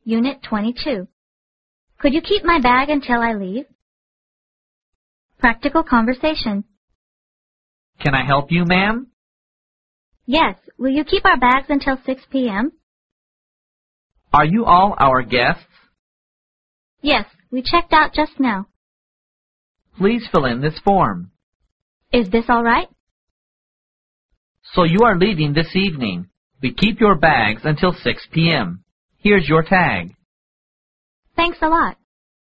Unit 22. Could you keep my bag until I leave? Practical conversation. Can I help you, ma'am? Yes, will you keep our bags until 6 p.m.? Are you all our guests? Yes, we checked out just now. Please fill in this form. Is this all right? So you are leaving this evening. We keep your bags until 6 p.m. Here's your tag. Thanks a lot.